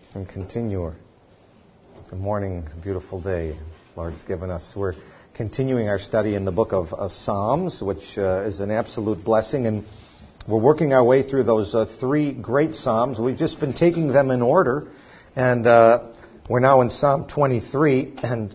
and continue. Good morning, beautiful day Lord's given us. We're continuing our study in the book of Psalms, which is an absolute blessing, and we're working our way through those three great Psalms. We've just been taking them in order, and we're now in Psalm 23, and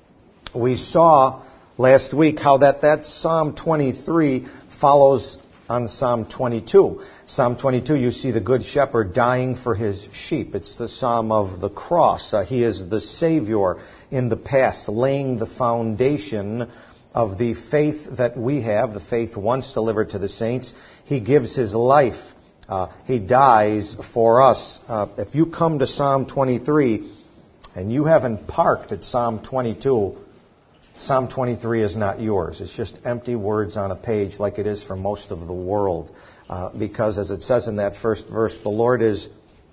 we saw last week how that Psalm 23 follows on Psalm 22. Psalm 22, you see the Good Shepherd dying for his sheep. It's the Psalm of the cross. He is the Savior in the past, laying the foundation of the faith that we have, the faith once delivered to the saints. He gives his life. He dies for us. If you come to Psalm 23 and you haven't parked at Psalm 22, Psalm 23 is not yours. It's just empty words on a page like it is for most of the world. Because as it says in that first verse, the Lord is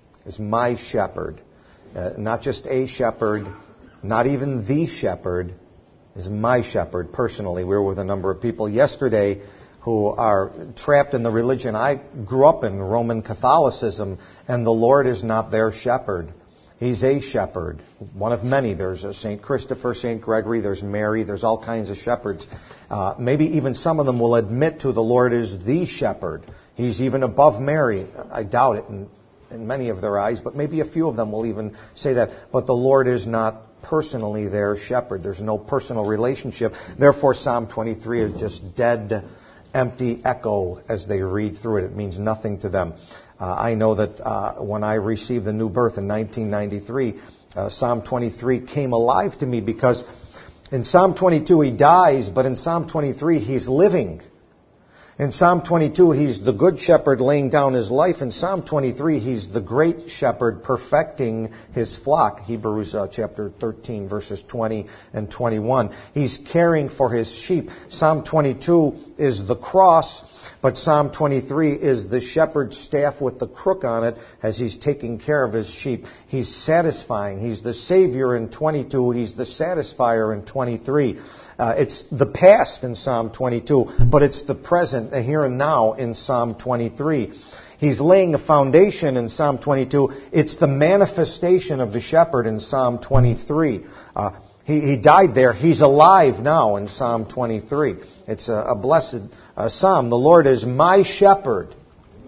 my shepherd. Not just a shepherd, not even the shepherd, is my shepherd personally. We were with a number of people yesterday who are trapped in the religion. I grew up in Roman Catholicism, and the Lord is not their shepherd. He's a shepherd, one of many. There's a St. Christopher, St. Gregory, there's Mary, there's all kinds of shepherds. Maybe even some of them will admit to the Lord is the shepherd. He's even above Mary. I doubt it in many of their eyes, but maybe a few of them will even say that. But the Lord is not personally their shepherd. There's no personal relationship. Therefore, Psalm 23 is just dead, empty echo as they read through it. It means nothing to them. I know that when I received the new birth in 1993, Psalm 23 came alive to me because in Psalm 22 he dies, but in Psalm 23 he's living. In Psalm 22 he's the good shepherd laying down his life. In Psalm 23 he's the great shepherd perfecting his flock. Hebrews chapter 13 verses 20 and 21. He's caring for his sheep. Psalm 22 is the cross. But Psalm 23 is the shepherd's staff with the crook on it as he's taking care of his sheep. He's satisfying. He's the Savior in 22. He's the satisfier in 23. It's the past in Psalm 22, but it's the present, the here and now in Psalm 23. He's laying a foundation in Psalm 22. It's the manifestation of the shepherd in Psalm 23. He died there. He's alive now in Psalm 23. It's a blessed psalm. The Lord is my shepherd.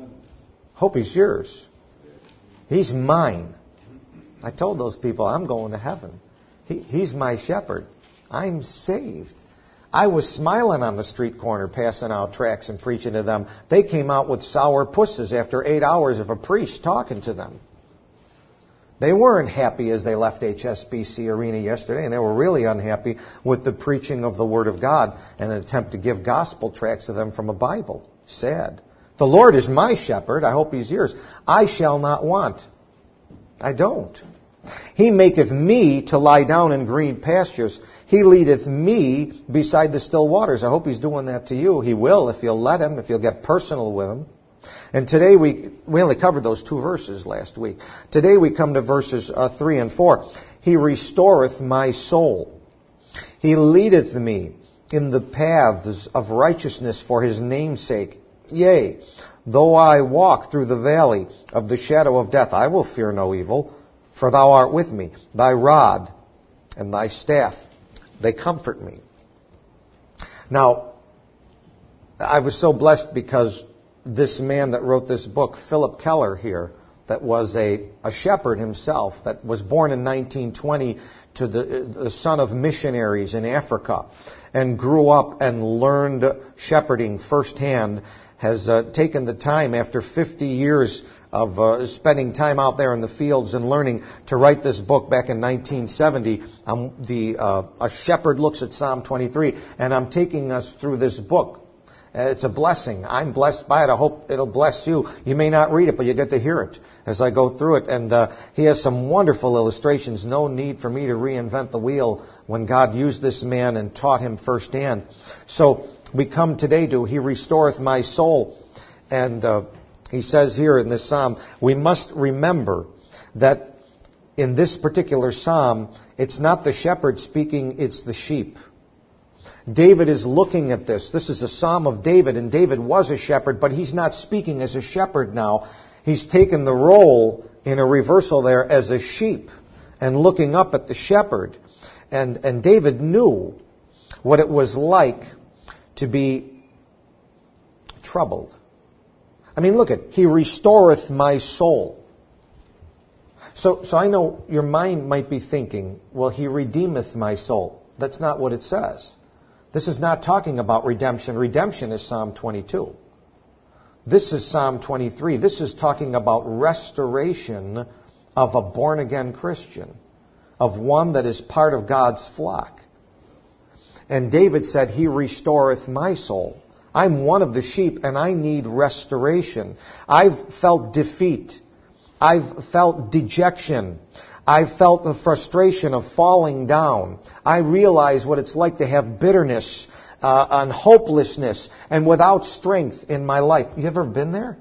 Hope he's yours. He's mine. I told those people I'm going to heaven. He's my shepherd. I'm saved. I was smiling on the street corner passing out tracts and preaching to them. They came out with sour pusses after 8 hours of a priest talking to them. They weren't happy as they left HSBC Arena yesterday, and they were really unhappy with the preaching of the Word of God and an attempt to give gospel tracts to them from a Bible. Sad. The Lord is my shepherd. I hope he's yours. I shall not want. I don't. He maketh me to lie down in green pastures. He leadeth me beside the still waters. I hope he's doing that to you. He will if you'll let him, if you'll get personal with him. And today we only covered those two verses last week. Today we come to verses 3 and 4. He restoreth my soul. He leadeth me in the paths of righteousness for his name's sake. Yea, though I walk through the valley of the shadow of death, I will fear no evil, for thou art with me. Thy rod and thy staff, they comfort me. Now, I was so blessed because this man that wrote this book, Philip Keller here, that was a shepherd himself, that was born in 1920 to the son of missionaries in Africa, and grew up and learned shepherding firsthand, has taken the time after 50 years of spending time out there in the fields and learning to write this book back in 1970. A Shepherd Looks at Psalm 23, and I'm taking us through this book. It's a blessing. I'm blessed by it. I hope it'll bless you. You may not read it, but you get to hear it as I go through it. And he has some wonderful illustrations. No need for me to reinvent the wheel when God used this man and taught him firsthand. So we come today to He restoreth my soul. And he says here in this psalm, we must remember that in this particular psalm, it's not the shepherd speaking, it's the sheep. David is looking at this. This is a psalm of David, and David was a shepherd, but he's not speaking as a shepherd now. He's taken the role in a reversal there as a sheep and looking up at the shepherd. And David knew what it was like to be troubled. I mean, look at, he restoreth my soul. So I know your mind might be thinking, well, he redeemeth my soul. That's not what it says. This is not talking about redemption. Redemption is Psalm 22. This is Psalm 23. This is talking about restoration of a born-again Christian, of one that is part of God's flock. And David said, he restoreth my soul. I'm one of the sheep and I need restoration. I've felt defeat. I've felt dejection. I've felt the frustration of falling down. I realize what it's like to have bitterness and hopelessness and without strength in my life. You ever been there?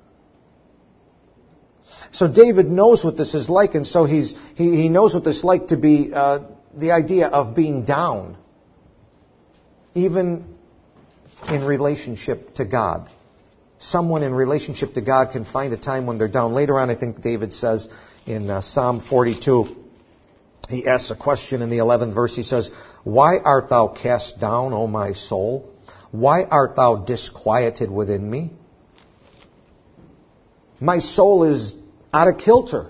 So David knows what this is like, and so he knows what this is like to be the idea of being down, even in relationship to God. Someone in relationship to God can find a time when they're down. Later on, I think David says in Psalm 42, he asks a question in the 11th verse. He says, why art thou cast down, O my soul? Why art thou disquieted within me? My soul is out of kilter.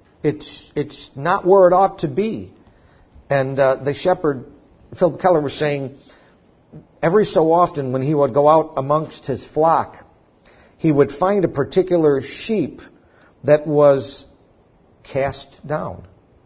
It's not where it ought to be. And the shepherd, Phil Keller, was saying, every so often when he would go out amongst his flock, he would find a particular sheep that was cast down.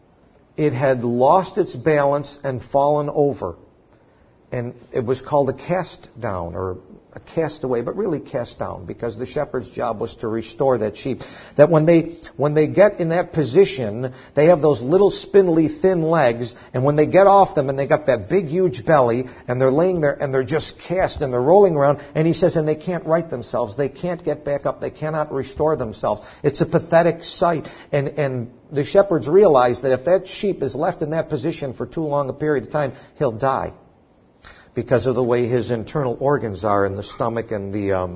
It had lost its balance and fallen over. And it was called a cast down or a castaway, but really cast down, because the shepherd's job was to restore that sheep. That when they get in that position, they have those little spindly thin legs, and when they get off them and they got that big huge belly, and they're laying there and they're just cast and they're rolling around, and he says, and they can't right themselves, they can't get back up, they cannot restore themselves. It's a pathetic sight. And the shepherds realize that if that sheep is left in that position for too long a period of time, he'll die, because of the way his internal organs are in the stomach and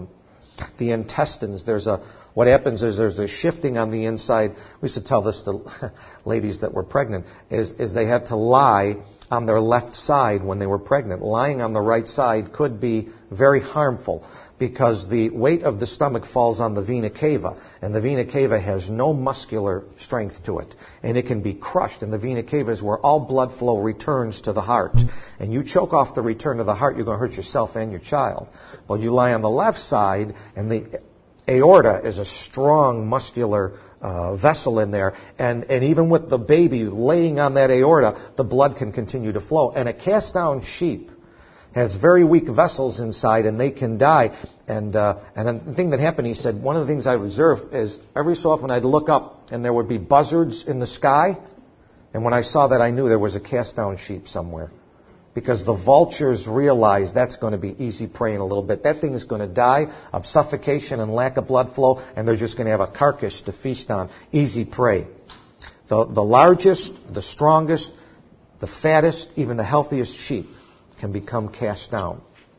the intestines. What happens is there's a shifting on the inside. We used to tell this to ladies that were pregnant, is they had to lie on their left side when they were pregnant. Lying on the right side could be very harmful, because the weight of the stomach falls on the vena cava, and the vena cava has no muscular strength to it, and it can be crushed, and the vena cava is where all blood flow returns to the heart. And you choke off the return to the heart, you're going to hurt yourself and your child. Well, you lie on the left side, and the aorta is a strong muscular vessel in there, and even with the baby laying on that aorta, the blood can continue to flow. And a cast down sheep has very weak vessels inside, and they can die. And the thing that happened, he said, one of the things I observed is every so often I'd look up and there would be buzzards in the sky. And when I saw that, I knew there was a cast down sheep somewhere, because the vultures realize that's going to be easy prey in a little bit. That thing is going to die of suffocation and lack of blood flow, and they're just going to have a carcass to feast on. Easy prey. The largest, the strongest, the fattest, even the healthiest sheep can become cast down.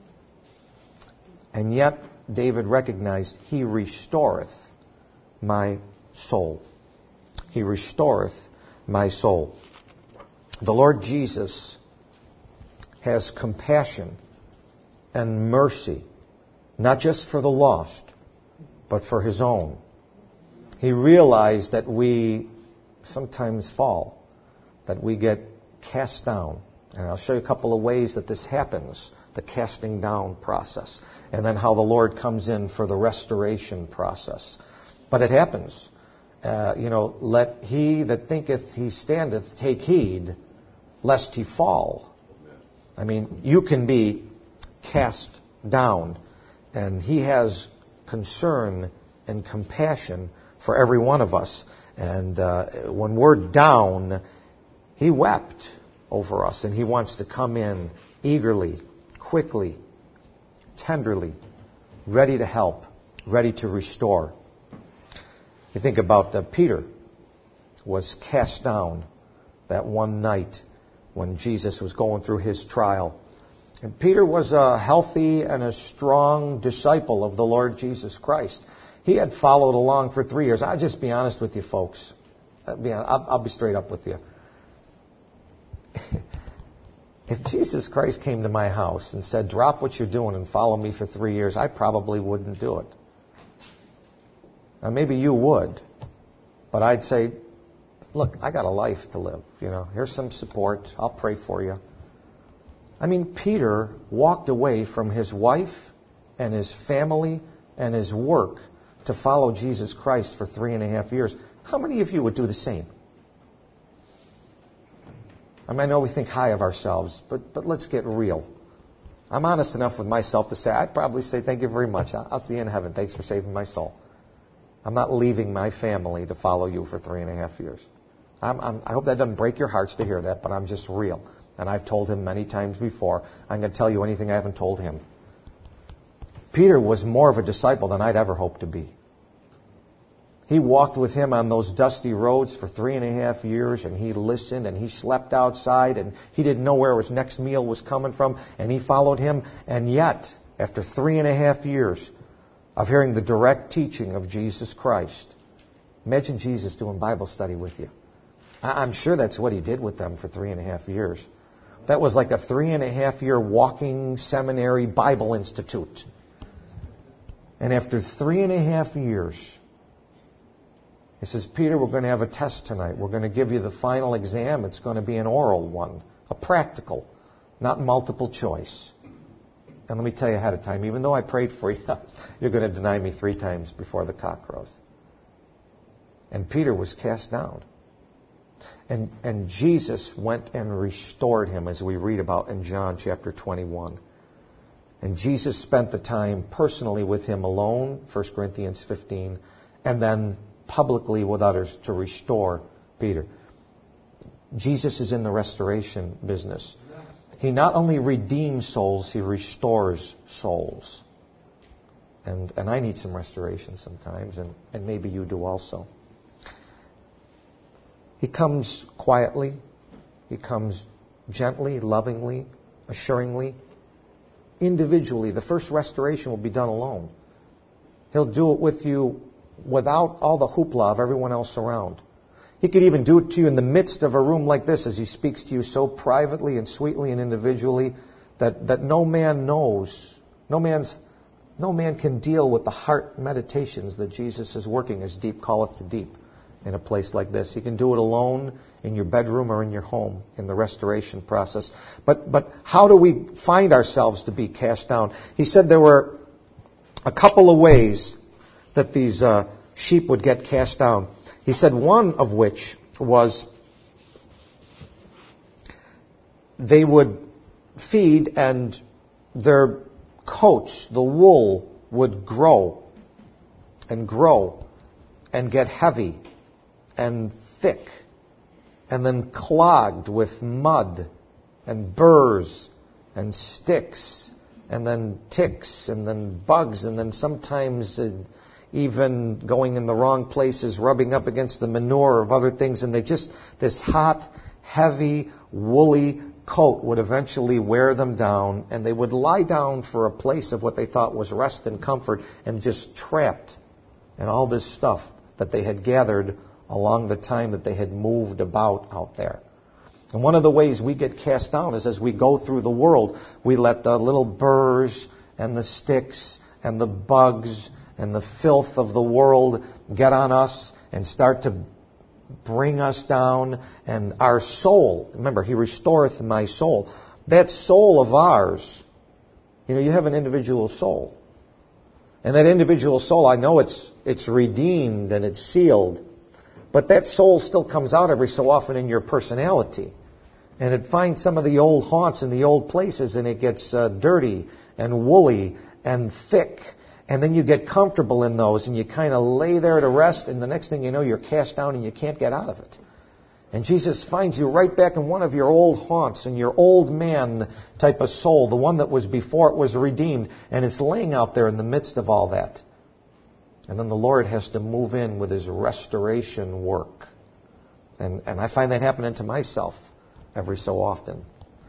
And yet, David recognized, he restoreth my soul. He restoreth my soul. The Lord Jesus has compassion and mercy, not just for the lost, but for his own. He realized that we sometimes fall, that we get cast down. And I'll show you a couple of ways that this happens, the casting down process, and then how the Lord comes in for the restoration process. But it happens. Let he that thinketh he standeth take heed, lest he fall. I mean, you can be cast down, and he has concern and compassion for every one of us. And when we're down, he wept over us, and he wants to come in eagerly, quickly, tenderly, ready to help, ready to restore. You think about Peter was cast down that one night when Jesus was going through his trial. And Peter was a healthy and a strong disciple of the Lord Jesus Christ. He had followed along for 3 years. I'll just be honest with you, folks. I'll be straight up with you. If Jesus Christ came to my house and said, drop what you're doing and follow me for 3 years, I probably wouldn't do it. Now, maybe you would. But I'd say, look, I got a life to live. Here's some support. I'll pray for you. I mean, Peter walked away from his wife and his family and his work to follow Jesus Christ for 3.5 years. How many of you would do the same? I know we think high of ourselves, but let's get real. I'm honest enough with myself to say, I'd probably say, thank you very much. I'll see you in heaven. Thanks for saving my soul. I'm not leaving my family to follow you for 3.5 years. I hope that doesn't break your hearts to hear that, but I'm just real. And I've told him many times before, I'm going to tell you anything I haven't told him. Peter was more of a disciple than I'd ever hoped to be. He walked with him on those dusty roads for 3.5 years, and he listened, and he slept outside, and he didn't know where his next meal was coming from, and he followed him. And yet, after 3.5 years of hearing the direct teaching of Jesus Christ, imagine Jesus doing Bible study with you. I'm sure that's what he did with them for 3.5 years. That was like a 3.5 year walking seminary Bible institute. And after 3.5 years, he says, Peter, we're going to have a test tonight. We're going to give you the final exam. It's going to be an oral one, a practical, not multiple choice. And let me tell you ahead of time, even though I prayed for you, you're going to deny me 3 times before the cock crows. And Peter was cast down. And Jesus went and restored him, as we read about in John chapter 21. And Jesus spent the time personally with him alone, 1 Corinthians 15, and then publicly with others to restore Peter. Jesus is in the restoration business. He not only redeems souls, he restores souls. And I need some restoration sometimes, and maybe you do also. He comes quietly. He comes gently, lovingly, assuringly, individually. The first restoration will be done alone. He'll do it with you without all the hoopla of everyone else around. He could even do it to you in the midst of a room like this as he speaks to you so privately and sweetly and individually that no man knows. No man can deal with the heart meditations that Jesus is working as deep calleth to deep in a place like this. He can do it alone in your bedroom or in your home in the restoration process. But how do we find ourselves to be cast down? He said there were a couple of ways that these sheep would get cast down. He said one of which was they would feed and their coats, the wool, would grow and get heavy and thick and then clogged with mud and burrs and sticks and then ticks and then bugs and then sometimes even going in the wrong places, rubbing up against the manure of other things, and this hot, heavy, woolly coat would eventually wear them down, and they would lie down for a place of what they thought was rest and comfort, and just trapped in all this stuff that they had gathered along the time that they had moved about out there. And one of the ways we get cast down is as we go through the world, we let the little burrs and the sticks and the bugs and the filth of the world get on us and start to bring us down. And our soul, remember, He restoreth my soul. That soul of ours, you have an individual soul. And that individual soul, I know it's redeemed and it's sealed. But that soul still comes out every so often in your personality. And it finds some of the old haunts in the old places, and it gets dirty and woolly and thick. And then you get comfortable in those, and you kind of lay there to rest, and the next thing you know, you're cast down and you can't get out of it. And Jesus finds you right back in one of your old haunts, and your old man type of soul, the one that was before it was redeemed, and it's laying out there in the midst of all that. And then the Lord has to move in with His restoration work. And I find that happening to myself every so often.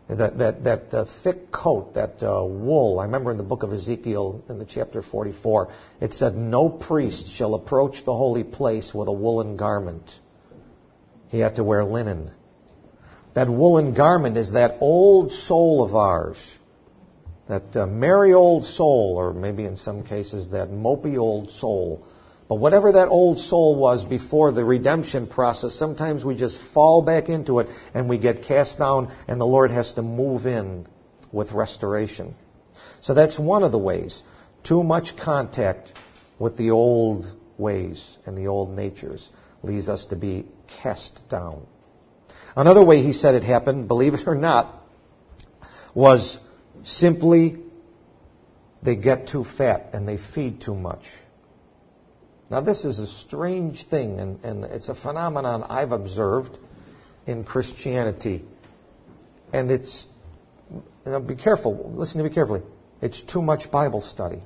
That thick coat, that wool. I remember in the book of Ezekiel, in the chapter 44, it said, "No priest shall approach the holy place with a woolen garment." He had to wear linen. That woolen garment is that old soul of ours, that merry old soul, or maybe in some cases that mopey old soul. But whatever that old soul was before the redemption process, sometimes we just fall back into it and we get cast down, and the Lord has to move in with restoration. So that's one of the ways. Too much contact with the old ways and the old natures leads us to be cast down. Another way he said it happened, believe it or not, was simply they get too fat and they feed too much. Now this is a strange thing, and it's a phenomenon I've observed in Christianity. And it's, be careful, listen to me carefully, it's too much Bible study.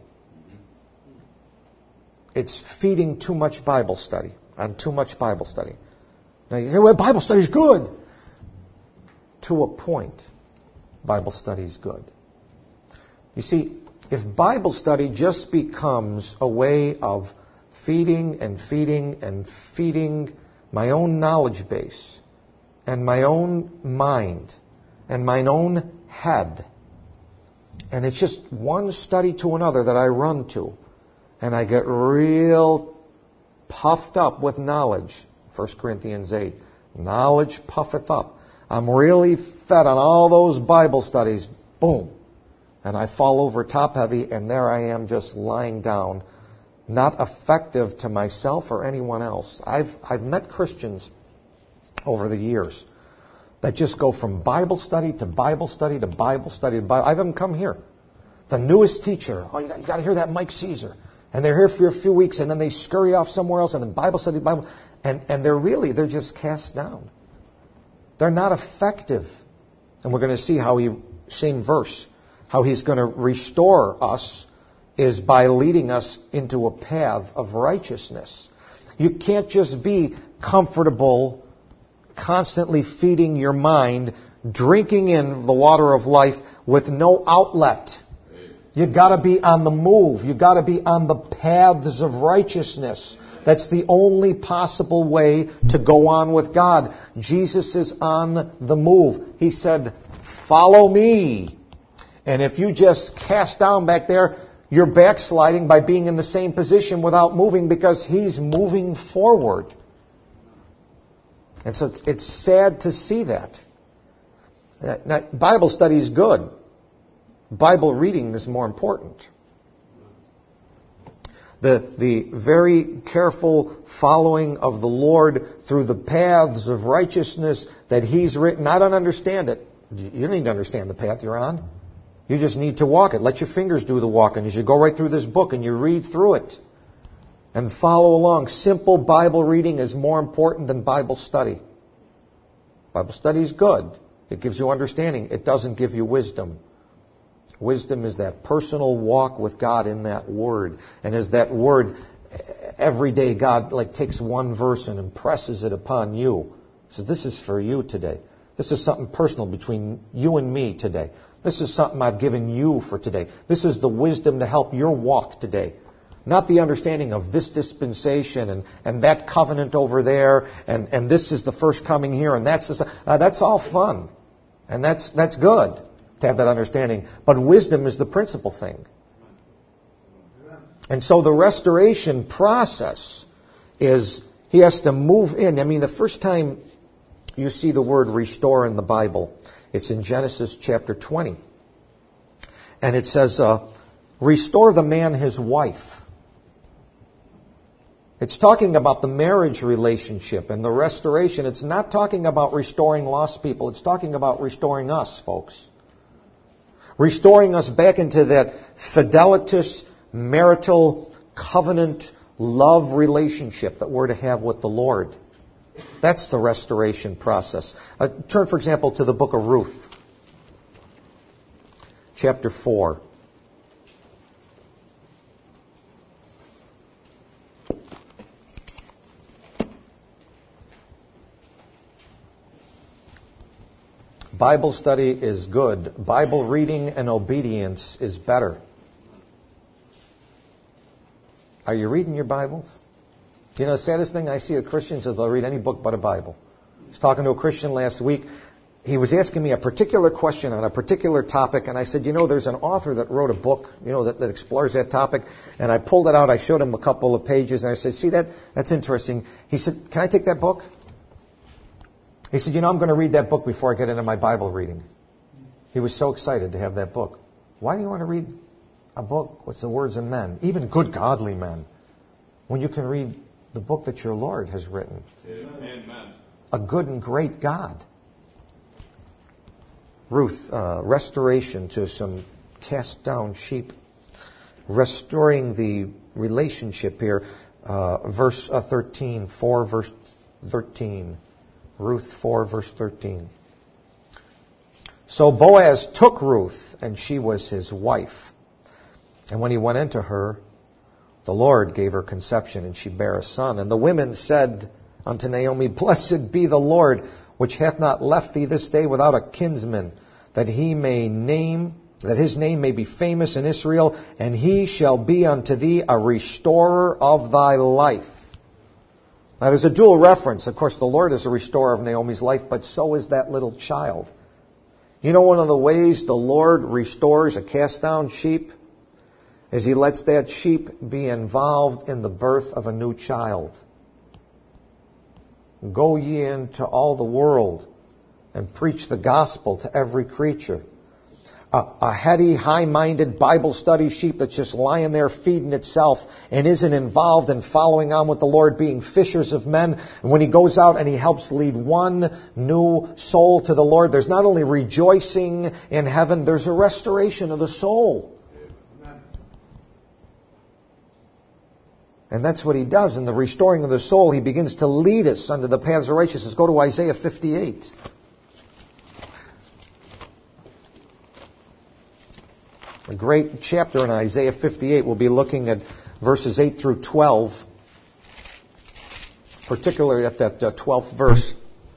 It's feeding too much Bible study on too much Bible study. Now you hear, well, Bible study is good. To a point, Bible study is good. You see, if Bible study just becomes a way of feeding and feeding and feeding my own knowledge base and my own mind and my own head, and it's just one study to another that I run to, and I get real puffed up with knowledge. 1 Corinthians 8, knowledge puffeth up. I'm really fed on all those Bible studies. Boom. And I fall over top heavy, and there I am just lying down, not effective to myself or anyone else. I've met Christians over the years that just go from Bible study to Bible study to Bible study to Bible. I have them come here. The newest teacher, you got to hear that Mike Caesar. And they're here for a few weeks, and then they scurry off somewhere else, and then Bible study, Bible. And they're just cast down. They're not effective. And we're going to see how same verse, how he's going to restore us is by leading us into a path of righteousness. You can't just be comfortable, constantly feeding your mind, drinking in the water of life with no outlet. You've got to be on the move. You've got to be on the paths of righteousness. That's the only possible way to go on with God. Jesus is on the move. He said, "Follow me." And if you just cast down back there, you're backsliding by being in the same position without moving, because He's moving forward. And so it's sad to see that. Now, Bible study is good. Bible reading is more important. The very careful following of the Lord through the paths of righteousness that He's written. I don't understand it. You don't need to understand the path you're on. You just need to walk it. Let your fingers do the walking. You should go right through this book and you read through it and follow along. Simple Bible reading is more important than Bible study. Bible study is good. It gives you understanding. It doesn't give you wisdom. Wisdom is that personal walk with God in that Word. And as that Word, every day God takes one verse and impresses it upon you. So this is for you today. This is something personal between you and me today. This is something I've given you for today. This is the wisdom to help your walk today. Not the understanding of this dispensation and that covenant over there and this is the first coming here and that's all fun. And that's good to have that understanding. But wisdom is the principal thing. And so the restoration process is He has to move in. I mean, the first time you see the word restore in the Bible, it's in Genesis chapter 20. And it says, restore the man his wife. It's talking about the marriage relationship and the restoration. It's not talking about restoring lost people. It's talking about restoring us, folks. Restoring us back into that fidelitous, marital, covenant, love relationship that we're to have with the Lord. That's the restoration process. Turn, for example, to the book of Ruth, chapter 4. Bible study is good. Bible reading and obedience is better. Are you reading your Bibles? You know, the saddest thing I see with Christians is they'll read any book but a Bible. I was talking to a Christian last week. He was asking me a particular question on a particular topic, and I said, you know, there's an author that wrote a book, you know, that explores that topic. And I pulled it out. I showed him a couple of pages, and I said, see that? That's interesting. He said, can I take that book? He said, you know, I'm going to read that book before I get into my Bible reading. He was so excited to have that book. Why do you want to read a book with the words of men, even good godly men, when you can read the book that your Lord has written? Amen. A good and great God. Ruth, restoration to some cast down sheep. Restoring the relationship here. Verse 13, 4 verse 13. Ruth 4 verse 13. So Boaz took Ruth, and she was his wife. And when he went into her, the Lord gave her conception, and she bare a son. And the women said unto Naomi, Blessed be the Lord, which hath not left thee this day without a kinsman, that his name may be famous in Israel, and he shall be unto thee a restorer of thy life. Now there's a dual reference. Of course, the Lord is a restorer of Naomi's life, but so is that little child. You know, one of the ways the Lord restores a cast down sheep is He lets that sheep be involved in the birth of a new child. Go ye into all the world and preach the gospel to every creature. A heady, high-minded Bible study sheep that's just lying there feeding itself and isn't involved in following on with the Lord, being fishers of men. And when He goes out and He helps lead one new soul to the Lord, there's not only rejoicing in heaven, there's a restoration of the soul. And that's what He does. In the restoring of the soul, He begins to lead us unto the paths of righteousness. Go to Isaiah 58. A great chapter in Isaiah 58. We'll be looking at verses 8 through 12, particularly at that 12th verse.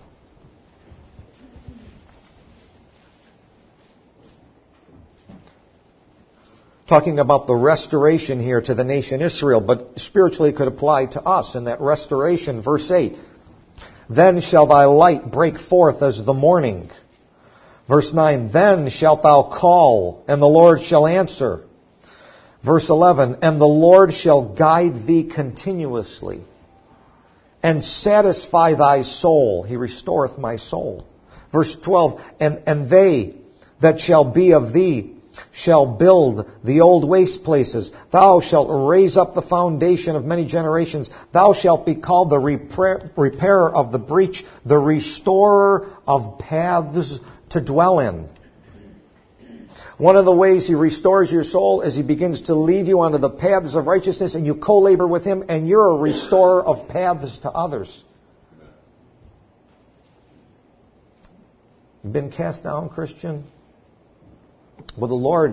Talking about the restoration here to the nation Israel, but spiritually it could apply to us in that restoration. Verse 8, Then shall thy light break forth as the morning. Verse 9, Then shalt thou call, and the Lord shall answer. Verse 11, And the Lord shall guide thee continuously, and satisfy thy soul. He restoreth my soul. Verse 12, And they that shall be of thee shall build the old waste places. Thou shalt raise up the foundation of many generations. Thou shalt be called the repairer of the breach, the restorer of paths to dwell in. One of the ways He restores your soul is He begins to lead you onto the paths of righteousness, and you co-labor with Him, and you're a restorer of paths to others. You've been cast down, Christian? Well, the Lord,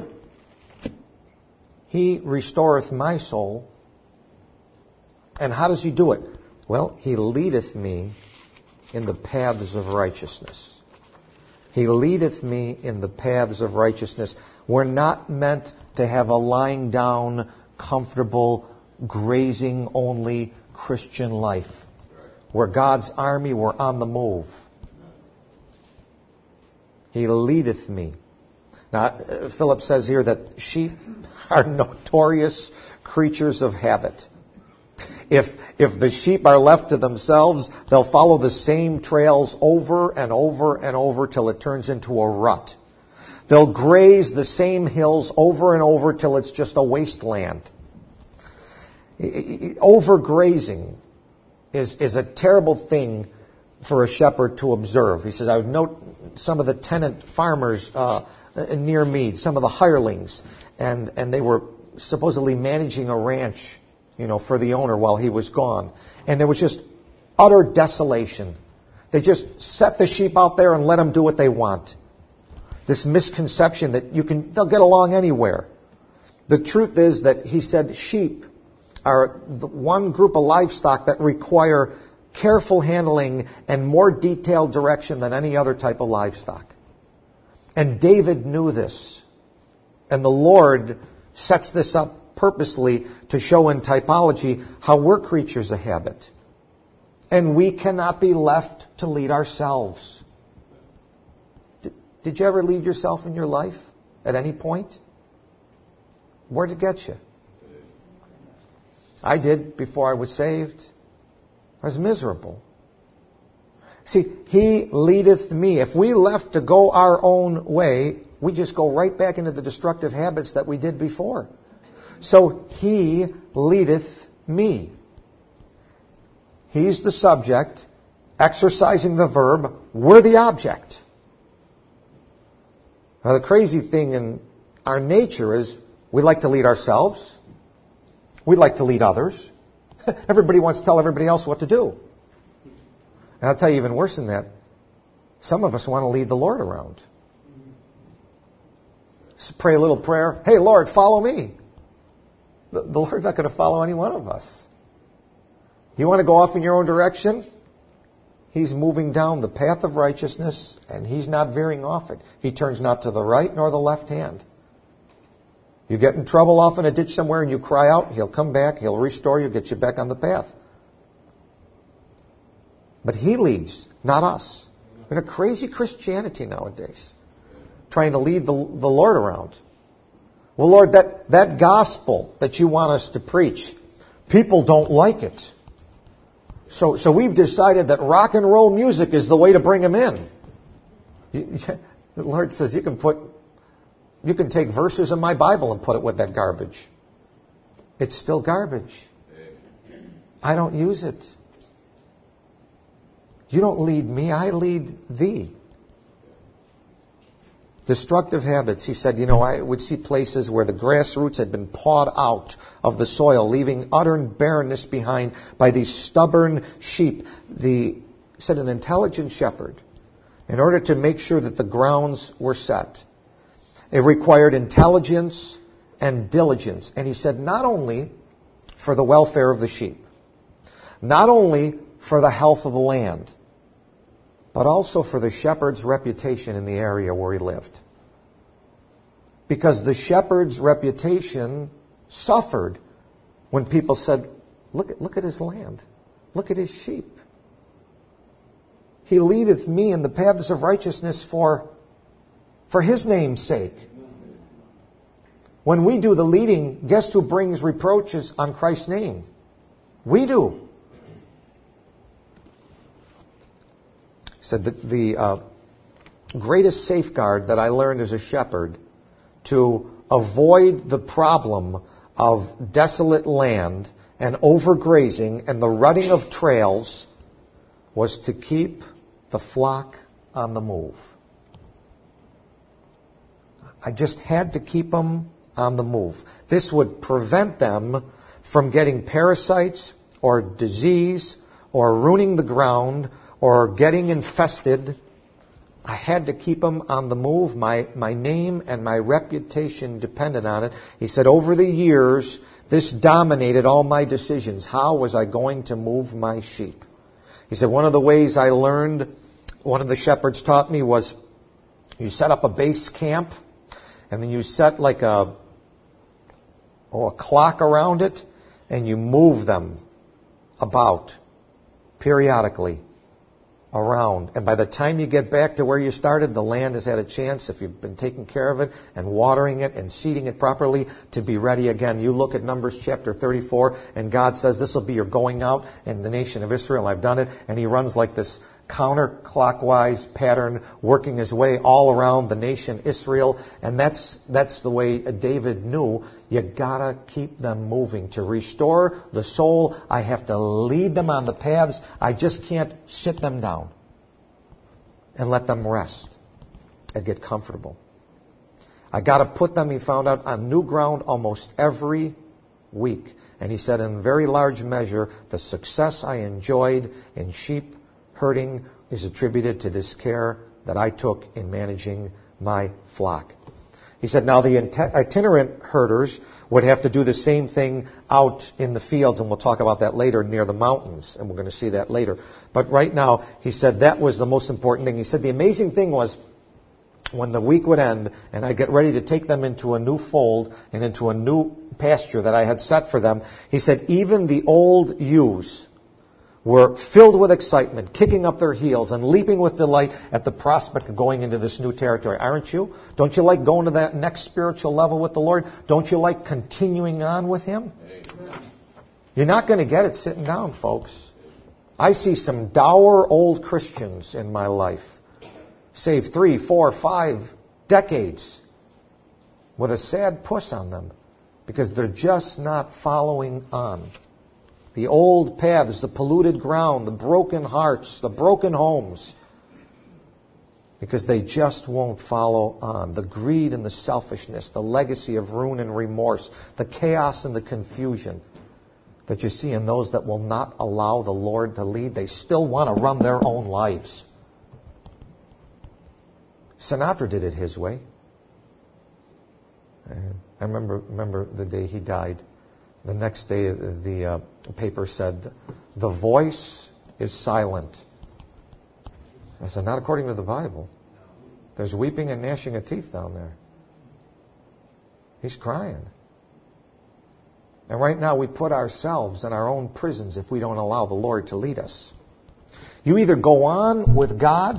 He restoreth my soul. And how does He do it? Well, He leadeth me in the paths of righteousness. He leadeth me in the paths of righteousness. We're not meant to have a lying down, comfortable, grazing only Christian life. We're God's army, we're on the move. He leadeth me. Now, Philip says here that sheep are notorious creatures of habit. If the sheep are left to themselves, they'll follow the same trails over and over and over till it turns into a rut. They'll graze the same hills over and over till it's just a wasteland. Overgrazing is a terrible thing for a shepherd to observe. He says, I would note some of the tenant farmers near me, some of the hirelings, and they were supposedly managing a ranch, for the owner while he was gone. And there was just utter desolation. They just set the sheep out there and let them do what they want. This misconception that they'll get along anywhere. The truth is that he said sheep are the one group of livestock that require careful handling and more detailed direction than any other type of livestock. And David knew this. And the Lord sets this up purposely to show in typology how we're creatures of habit. And we cannot be left to lead ourselves. Did you ever lead yourself in your life at any point? Where'd it get you? I did before I was saved. I was miserable. See, He leadeth me. If we left to go our own way, we just go right back into the destructive habits that we did before. So He leadeth me. He's the subject, exercising the verb. We're the object. Now, the crazy thing in our nature is we like to lead ourselves. We like to lead others. Everybody wants to tell everybody else what to do. And I'll tell you even worse than that. Some of us want to lead the Lord around. So pray a little prayer. Hey, Lord, follow me. The Lord's not going to follow any one of us. You want to go off in your own direction? He's moving down the path of righteousness, and He's not veering off it. He turns not to the right nor the left hand. You get in trouble off in a ditch somewhere and you cry out, He'll come back, He'll restore you, get you back on the path. But He leads, not us. We're in a crazy Christianity nowadays, trying to lead the Lord around. Well, Lord, that gospel that you want us to preach, people don't like it. So we've decided that rock and roll music is the way to bring them in. The Lord says you can take verses in my Bible and put it with that garbage. It's still garbage. I don't use it. You don't lead me, I lead thee. Destructive habits. He said, I would see places where the grassroots had been pawed out of the soil, leaving utter barrenness behind by these stubborn sheep. He said an intelligent shepherd, in order to make sure that the grounds were set, it required intelligence and diligence. And he said not only for the welfare of the sheep, not only for the health of the land, but also for the shepherd's reputation in the area where he lived. Because the shepherd's reputation suffered when people said, look at his land. Look at his sheep. He leadeth me in the paths of righteousness for His name's sake. When we do the leading, guess who brings reproaches on Christ's name? We do. Said the greatest safeguard that I learned as a shepherd to avoid the problem of desolate land and overgrazing and the rutting of trails was to keep the flock on the move. I just had to keep them on the move. This would prevent them from getting parasites or disease or ruining the ground or getting infested. I had to keep them on the move. My name and my reputation depended on it. He said, over the years, this dominated all my decisions. How was I going to move my sheep? He said, one of the ways I learned, one of the shepherds taught me was, you set up a base camp, and then you set like a clock around it, and you move them about periodically around. And by the time you get back to where you started, the land has had a chance, if you've been taking care of it and watering it and seeding it properly, to be ready again. You look at Numbers chapter 34, and God says, this will be your going out in the nation of Israel. I've done it. And He runs like this counterclockwise pattern, working his way all around the nation Israel. And that's the way David knew. You gotta keep them moving. To restore the soul, I have to lead them on the paths. I just can't sit them down and let them rest and get comfortable. I gotta put them, he found out, on new ground almost every week. And he said, in very large measure, the success I enjoyed in sheep herding is attributed to this care that I took in managing my flock. He said, now the itinerant herders would have to do the same thing out in the fields, and we'll talk about that later, near the mountains, and we're going to see that later. But right now, he said that was the most important thing. He said the amazing thing was, when the week would end and I get ready to take them into a new fold and into a new pasture that I had set for them, he said, even the old ewes were filled with excitement, kicking up their heels and leaping with delight at the prospect of going into this new territory. Aren't you? Don't you like going to that next spiritual level with the Lord? Don't you like continuing on with Him? You're not going to get it sitting down, folks. I see some dour old Christians in my life, saved 3, 4, 5 decades, with a sad puss on them because they're just not following on. The old paths, the polluted ground, the broken hearts, the broken homes, because they just won't follow on. The greed and the selfishness, the legacy of ruin and remorse, the chaos and the confusion that you see in those that will not allow the Lord to lead. They still want to run their own lives. Sinatra did it his way. I remember the day he died. The next day, the paper said, "The voice is silent." I said, not according to the Bible. There's weeping and gnashing of teeth down there. He's crying. And right now, we put ourselves in our own prisons if we don't allow the Lord to lead us. You either go on with God,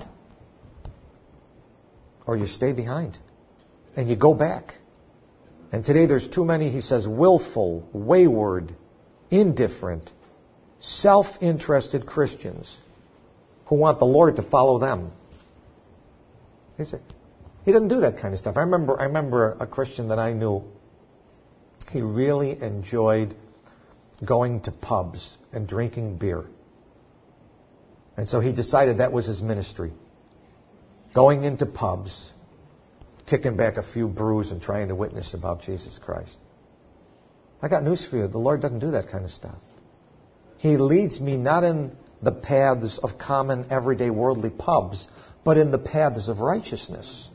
or you stay behind. And you go back. And today there's too many, he says, willful, wayward, indifferent, self-interested Christians who want the Lord to follow them. He doesn't do that kind of stuff. I remember a Christian that I knew. He really enjoyed going to pubs and drinking beer. And so he decided that was his ministry. Going into pubs, kicking back a few brews and trying to witness about Jesus Christ. I got news for you. The Lord doesn't do that kind of stuff. He leads me not in the paths of common, everyday, worldly pubs, but in the paths of righteousness.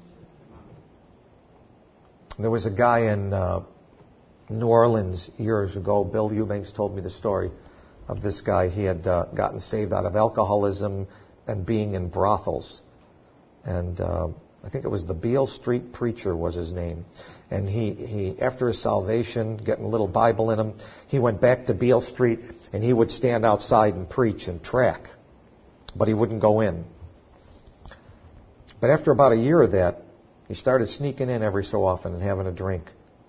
There was a guy in New Orleans years ago. Bill Eubanks told me the story of this guy. He had gotten saved out of alcoholism and being in brothels. And I think it was the Beale Street Preacher was his name. And he after his salvation, getting a little Bible in him, he went back to Beale Street and he would stand outside and preach and track. But he wouldn't go in. But after about a year of that, he started sneaking in every so often and having a drink.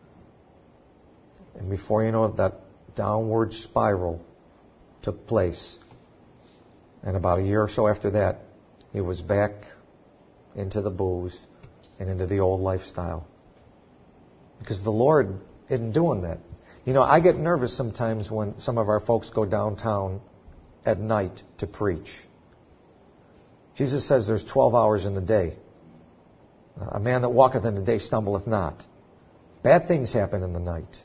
And before you know it, that downward spiral took place. And about a year or so after that, he was back into the booze and into the old lifestyle. Because the Lord isn't doing that. You know, I get nervous sometimes when some of our folks go downtown at night to preach. Jesus says there's 12 hours in the day. A man that walketh in the day stumbleth not. Bad things happen in the night.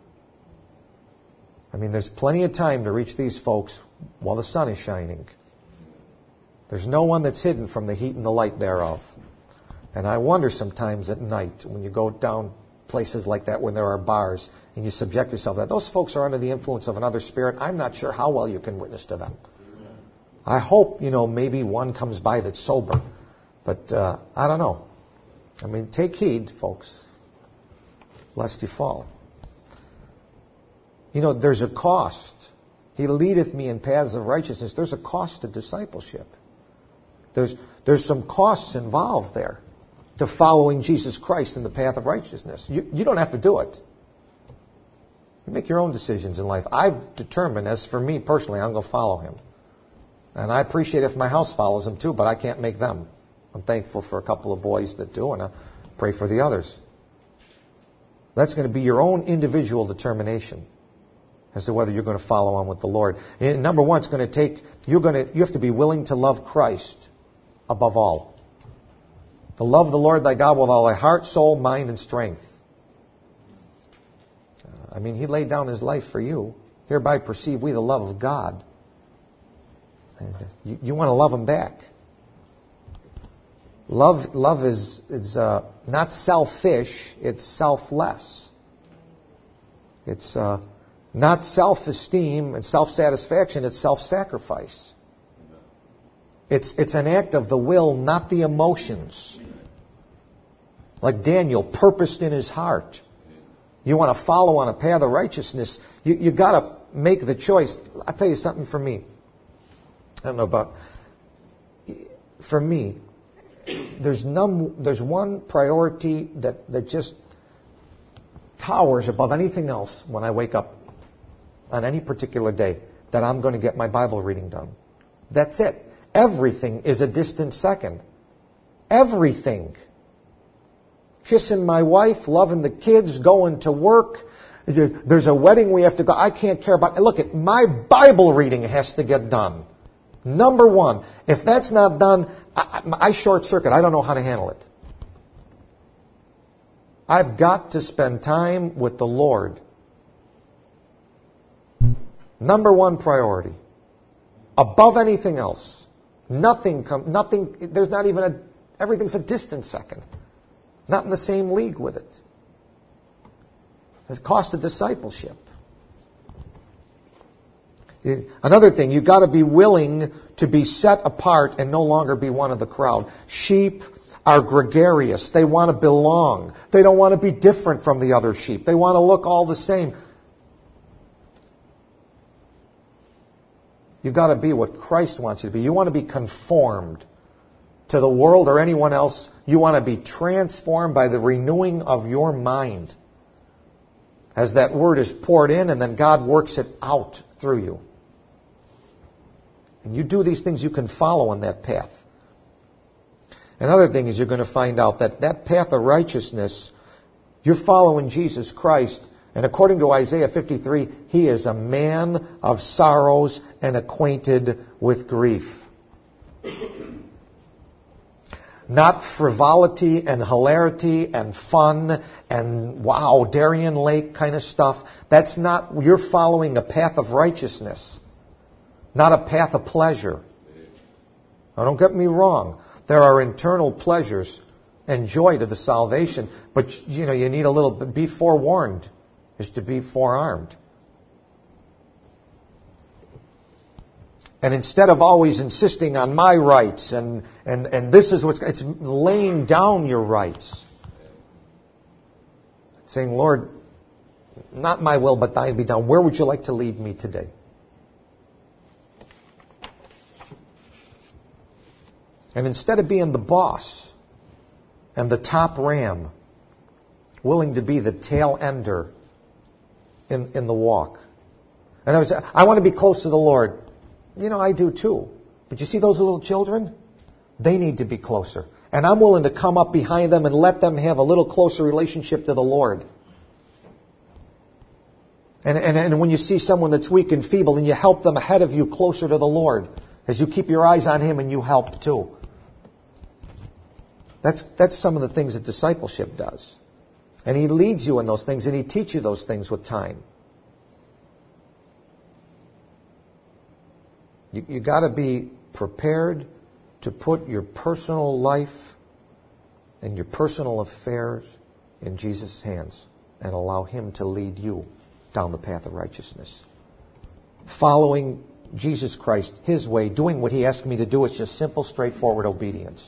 I mean, there's plenty of time to reach these folks while the sun is shining. There's no one that's hidden from the heat and the light thereof. And I wonder sometimes at night when you go down places like that when there are bars and you subject yourself to that. Those folks are under the influence of another spirit. I'm not sure how well you can witness to them. I hope, maybe one comes by that's sober. But I don't know. I mean, take heed, folks, lest you fall. There's a cost. He leadeth me in paths of righteousness. There's a cost to discipleship. There's some costs involved there to following Jesus Christ in the path of righteousness. You don't have to do it. You make your own decisions in life. I've determined, as for me personally, I'm going to follow Him. And I appreciate if my house follows Him too, but I can't make them. I'm thankful for a couple of boys that do, and I pray for the others. That's going to be your own individual determination as to whether you're going to follow on with the Lord. And number one, it's going to take, you have to be willing to love Christ above all. To love the Lord thy God with all thy heart, soul, mind, and strength. He laid down His life for you. Hereby perceive we the love of God. And you want to love Him back. Love is not selfish, it's selfless. It's not self-esteem and self-satisfaction, it's self-sacrifice. It's an act of the will, not the emotions. like Daniel purposed in his heart. You want to follow on a path of righteousness, you got to make the choice. I'll tell you something for me. I don't know about... For me, there's one priority that just towers above anything else when I wake up on any particular day, that I'm going to get my Bible reading done. That's it. Everything is a distant second. Everything. Kissing my wife, loving the kids, going to work. There's a wedding we have to go. I can't care about. Look, my Bible reading has to get done. Number one. If that's not done, I short circuit. I don't know how to handle it. I've got to spend time with the Lord. Number one priority. Above anything else. Nothing, there's not even everything's a distant second. Not in the same league with it. It's cost of discipleship. Another thing, you've got to be willing to be set apart and no longer be one of the crowd. Sheep are gregarious. They want to belong. They don't want to be different from the other sheep. They want to look all the same. You've got to be what Christ wants you to be. You want to be conformed to the world or anyone else. You want to be transformed by the renewing of your mind. As that word is poured in and then God works it out through you. And you do these things, you can follow on that path. Another thing is you're going to find out that path of righteousness, you're following Jesus Christ. And according to Isaiah 53, He is a man of sorrows and acquainted with grief. Not frivolity and hilarity and fun and wow, Darien Lake kind of stuff. That's not, you're following a path of righteousness, not a path of pleasure. Now don't get me wrong. There are internal pleasures and joy to the salvation, but you need a little bit, be forewarned is to be forearmed. And instead of always insisting on my rights and this is it's laying down your rights. Saying, Lord, not my will, but thine be done. Where would you like to lead me today? And instead of being the boss and the top ram, willing to be the tail ender in the walk. And I want to be close to the Lord. I do too. But you see those little children? They need to be closer. And I'm willing to come up behind them and let them have a little closer relationship to the Lord. And when you see someone that's weak and feeble, and you help them ahead of you closer to the Lord, as you keep your eyes on Him and you help too. That's some of the things that discipleship does. And He leads you in those things, and He teaches you those things with time. You got to be prepared to put your personal life and your personal affairs in Jesus' hands and allow Him to lead you down the path of righteousness. Following Jesus Christ, His way, doing what He asked me to do is just simple, straightforward obedience.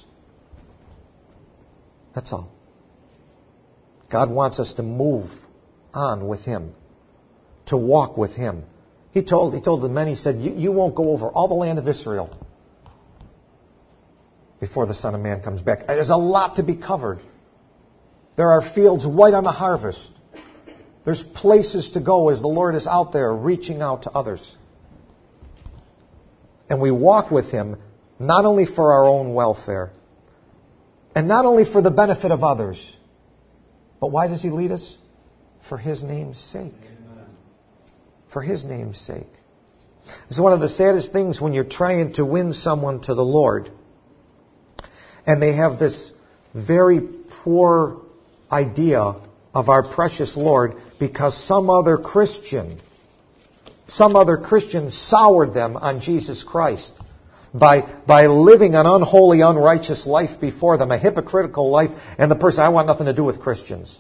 That's all. God wants us to move on with Him, to walk with Him. He told the men, He said, you won't go over all the land of Israel before the Son of Man comes back. There's a lot to be covered. There are fields white on the harvest. There's places to go as the Lord is out there reaching out to others. And we walk with Him not only for our own welfare and not only for the benefit of others, but why does He lead us? For His name's sake. For His name's sake. It's one of the saddest things when you're trying to win someone to the Lord and they have this very poor idea of our precious Lord because some other Christian soured them on Jesus Christ by living an unholy, unrighteous life before them, a hypocritical life, and the person, I want nothing to do with Christians.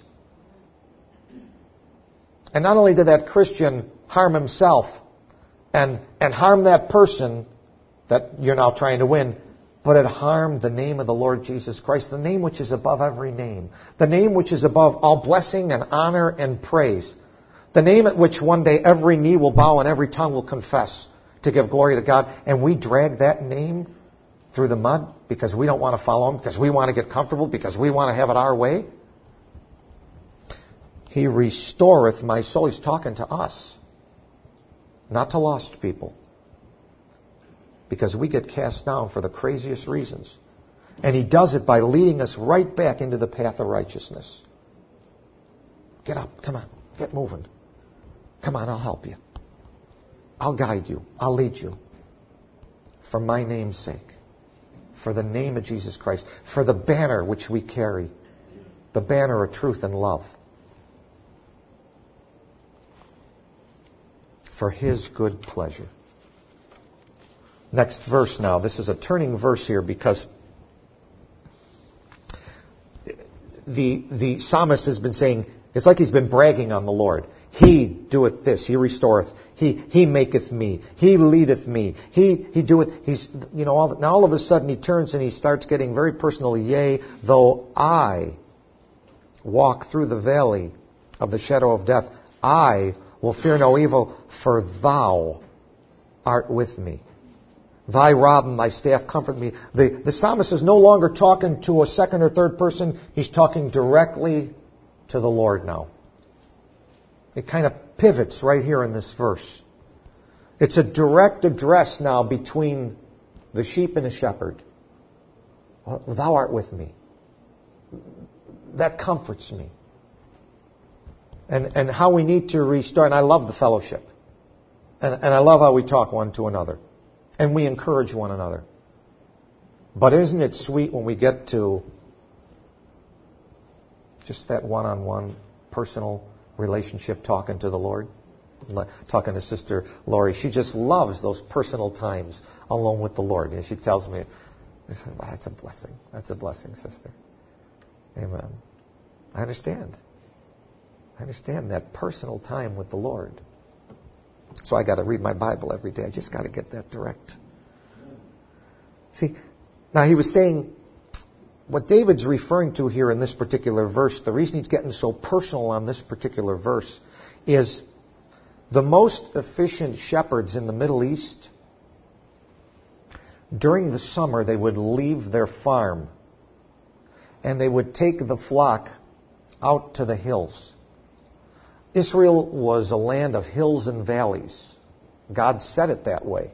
And not only did that Christian harm himself and harm that person that you're now trying to win, but it harmed the name of the Lord Jesus Christ, the name which is above every name, the name which is above all blessing and honor and praise, the name at which one day every knee will bow and every tongue will confess to give glory to God. And we drag that name through the mud because we don't want to follow Him, because we want to get comfortable, because we want to have it our way. He restoreth my soul. He's talking to us, not to lost people. Because we get cast down for the craziest reasons. And He does it by leading us right back into the path of righteousness. Get up. Come on. Get moving. Come on, I'll help you. I'll guide you. I'll lead you. For my name's sake. For the name of Jesus Christ. For the banner which we carry. The banner of truth and love. For His good pleasure. Next verse now. This is a turning verse here because the psalmist has been saying, it's like he's been bragging on the Lord. He doeth this. He restoreth. He maketh me. He leadeth me. He doeth. Now all of a sudden he turns and he starts getting very personal. Yea, though I walk through the valley of the shadow of death, I will fear no evil, for Thou art with me. Thy rod and thy staff comfort me. The psalmist is no longer talking to a second or third person. He's talking directly to the Lord now. It kind of pivots right here in this verse. It's a direct address now between the sheep and the shepherd. Thou art with me. That comforts me. And how we need to restore. And I love the fellowship. And I love how we talk one to another. And we encourage one another. But isn't it sweet when we get to just that one-on-one personal relationship talking to the Lord? Talking to Sister Lori. She just loves those personal times alone with the Lord. And she tells me, that's a blessing. That's a blessing, sister. Amen. I understand. I understand that personal time with the Lord. So I got to read my Bible every day. I just got to get that direct. See, now he was saying, what David's referring to here in this particular verse, the reason he's getting so personal on this particular verse is the most efficient shepherds in the Middle East, during the summer they would leave their farm and they would take the flock out to the hills. Israel was a land of hills and valleys. God said it that way.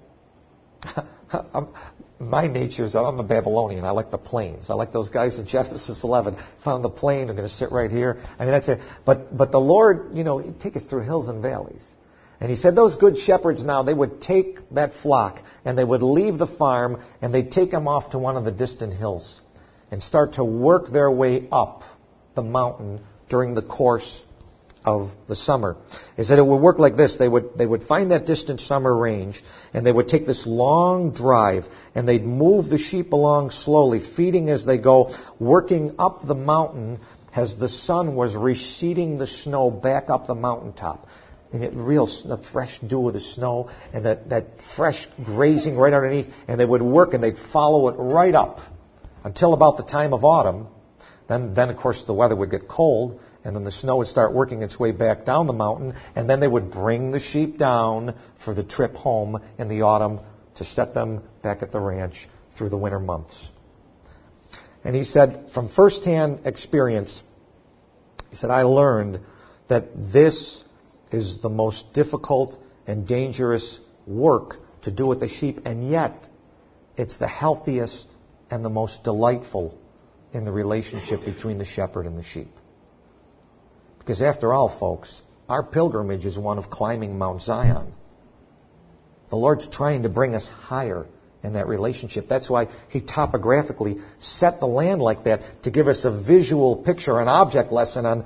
My nature is I'm a Babylonian. I like the plains. I like those guys in Genesis 11. Found the plain. I'm going to sit right here. I mean, that's it. But the Lord, He'd take us through hills and valleys. And He said those good shepherds now, they would take that flock and they would leave the farm and they'd take them off to one of the distant hills and start to work their way up the mountain during the course of the summer. He said it would work like this. They would find that distant summer range and they would take this long drive and they'd move the sheep along slowly, feeding as they go, working up the mountain as the sun was receding the snow back up the mountaintop. And the fresh dew of the snow and that fresh grazing right underneath, and they would work and they'd follow it right up until about the time of autumn. Then of course the weather would get cold, and then the snow would start working its way back down the mountain, and then they would bring the sheep down for the trip home in the autumn to set them back at the ranch through the winter months. And he said, from first-hand experience, he said, I learned that this is the most difficult and dangerous work to do with the sheep, and yet it's the healthiest and the most delightful in the relationship between the shepherd and the sheep. Because after all, folks, our pilgrimage is one of climbing Mount Zion. The Lord's trying to bring us higher in that relationship. That's why He topographically set the land like that, to give us a visual picture, an object lesson on,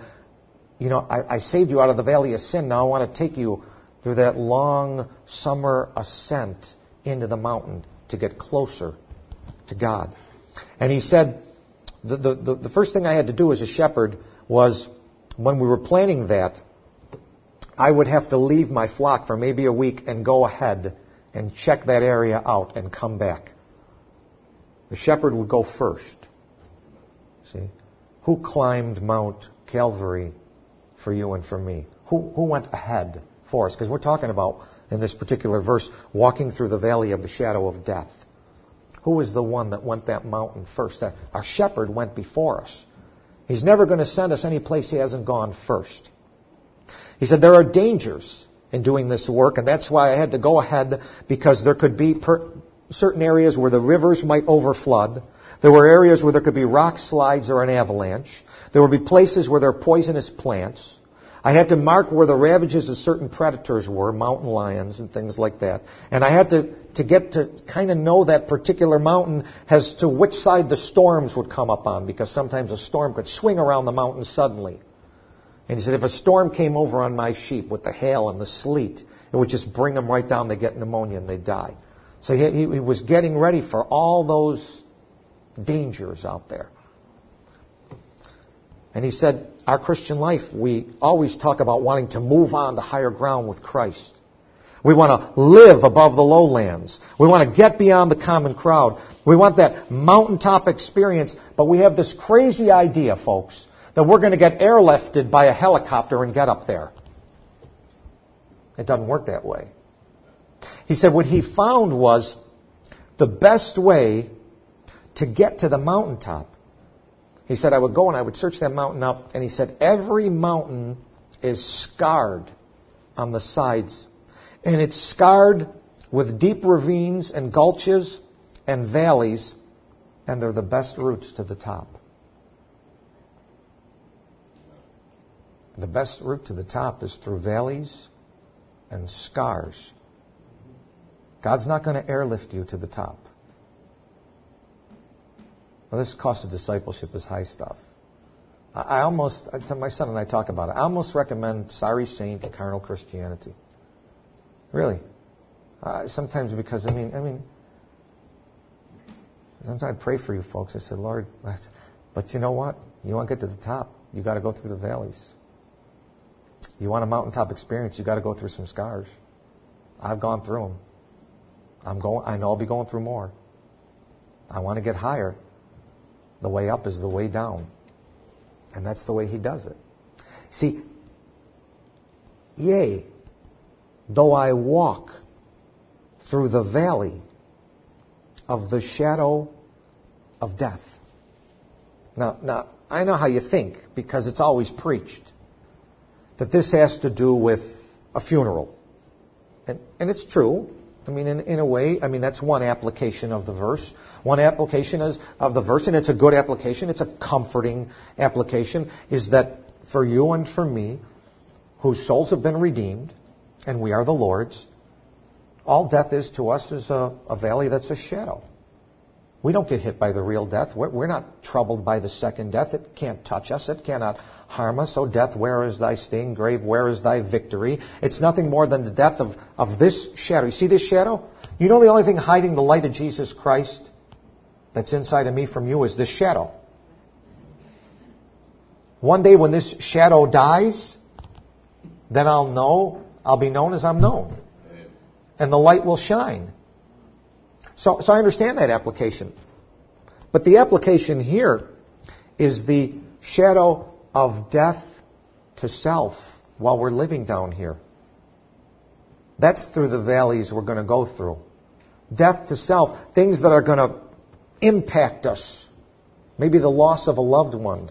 I saved you out of the valley of sin. Now I want to take you through that long summer ascent into the mountain to get closer to God. And he said, the first thing I had to do as a shepherd was, when we were planning that, I would have to leave my flock for maybe a week and go ahead and check that area out and come back. The shepherd would go first. See? Who climbed Mount Calvary for you and for me? Who went ahead for us? Because we're talking about, in this particular verse, walking through the valley of the shadow of death. Who was the one that went that mountain first? Our shepherd went before us. He's never going to send us any place he hasn't gone first. He said there are dangers in doing this work, and that's why I had to go ahead, because there could be certain areas where the rivers might overflood. There were areas where there could be rock slides or an avalanche. There would be places where there are poisonous plants. I had to mark where the ravages of certain predators were, mountain lions and things like that. And I had to get to kind of know that particular mountain as to which side the storms would come up on, because sometimes a storm could swing around the mountain suddenly. And he said if a storm came over on my sheep with the hail and the sleet, it would just bring them right down. They get pneumonia and they die. So he was getting ready for all those dangers out there. And he said, our Christian life, we always talk about wanting to move on to higher ground with Christ. We want to live above the lowlands. We want to get beyond the common crowd. We want that mountaintop experience, but we have this crazy idea, folks, that we're going to get airlifted by a helicopter and get up there. It doesn't work that way. He said what he found was the best way to get to the mountaintop. He said I would go and I would search that mountain up, and he said every mountain is scarred on the sides. And it's scarred with deep ravines and gulches and valleys, and they're the best routes to the top. The best route to the top is through valleys and scars. God's not going to airlift you to the top. Well, this cost of discipleship is high stuff. I almost, to my son and I talk about it, I almost recommend Sorry Saint and Carnal Christianity. Really. Sometimes because, I mean, sometimes I pray for you folks. I said, Lord, but you know what? You want to get to the top, you got to go through the valleys. You want a mountaintop experience, you got to go through some scars. I've gone through them. I know I'll be going through more. I want to get higher. The way up is the way down. And that's the way he does it. See, yea, though I walk through the valley of the shadow of death. Now, I know how you think, because it's always preached, that this has to do with a funeral. And it's true. I mean, in a way, I mean, that's one application of the verse. One application of the verse, and it's a good application, it's a comforting application, is that for you and for me, whose souls have been redeemed, and we are the Lord's, all death is to us is a valley that's a shadow. We don't get hit by the real death. We're not troubled by the second death. It can't touch us. It cannot harm us. O death, where is thy sting? Grave, where is thy victory? It's nothing more than the death of this shadow. You see this shadow? You know the only thing hiding the light of Jesus Christ that's inside of me from you is this shadow. One day when this shadow dies, then I'll be known as I'm known. And the light will shine. So I understand that application. But the application here is the shadow of death to self while we're living down here. That's through the valleys we're going to go through. Death to self, things that are going to impact us. Maybe the loss of a loved one,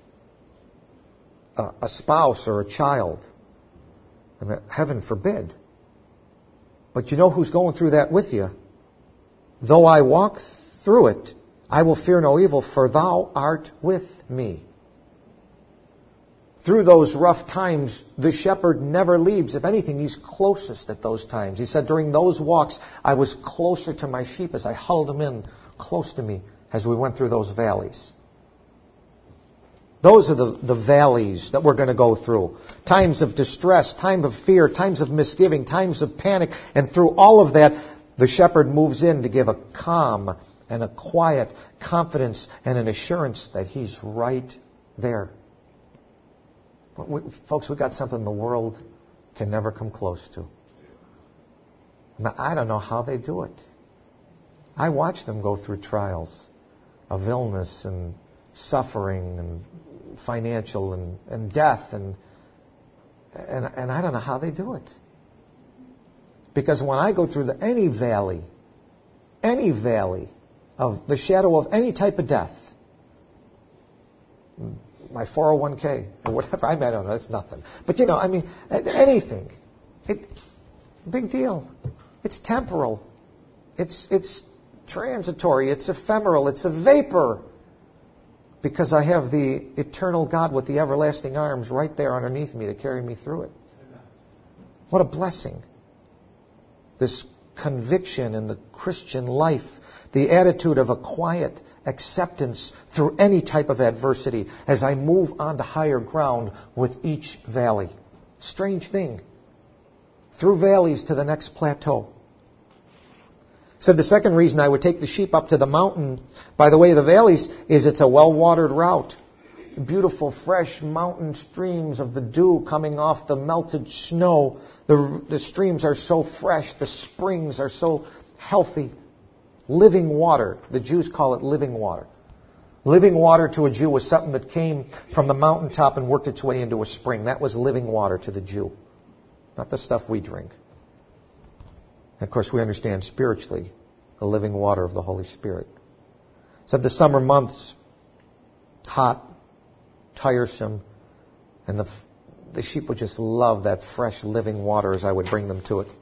a spouse or a child. I mean, heaven forbid. But you know who's going through that with you? Though I walk through it, I will fear no evil, for thou art with me. Through those rough times, the shepherd never leaves. If anything, he's closest at those times. He said, during those walks, I was closer to my sheep as I huddled them in close to me as we went through those valleys. Those are the valleys that we're going to go through. Times of distress, time of fear, times of misgiving, times of panic. And through all of that, the shepherd moves in to give a calm and a quiet confidence and an assurance that he's right there. Folks, we got something the world can never come close to. Now, I don't know how they do it. I watch them go through trials. of illness and suffering and financial and death. And I don't know how they do it. Because when I go through any valley of the shadow of any type of death, my 401k or whatever, I don't know, that's nothing. But anything, big deal. It's temporal. It's transitory. It's ephemeral. It's a vapor. Because I have the eternal God with the everlasting arms right there underneath me to carry me through it. What a blessing. This conviction in the Christian life, the attitude of a quiet acceptance through any type of adversity as I move on to higher ground with each valley. Strange thing. Through valleys to the next plateau. Said the second reason I would take the sheep up to the mountain by the way of the valleys is it's a well-watered route. Beautiful, fresh mountain streams of the dew coming off the melted snow. The streams are so fresh. The springs are so healthy. Living water. The Jews call it living water. Living water to a Jew was something that came from the mountaintop and worked its way into a spring. That was living water to the Jew. Not the stuff we drink. And of course, we understand spiritually the living water of the Holy Spirit. Said the summer months, hot, tiresome, and the sheep would just love that fresh living water as I would bring them to it.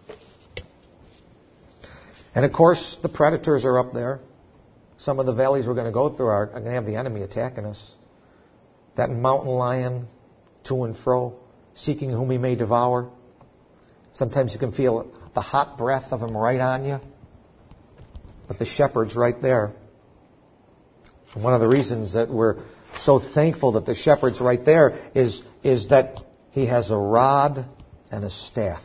And of course, the predators are up there. Some of the valleys we're going to go through are going to have the enemy attacking us. That mountain lion, to and fro, seeking whom he may devour. Sometimes you can feel the hot breath of him right on you. But the shepherd's right there. And one of the reasons that we're so thankful that the shepherd's right there is that he has a rod and a staff.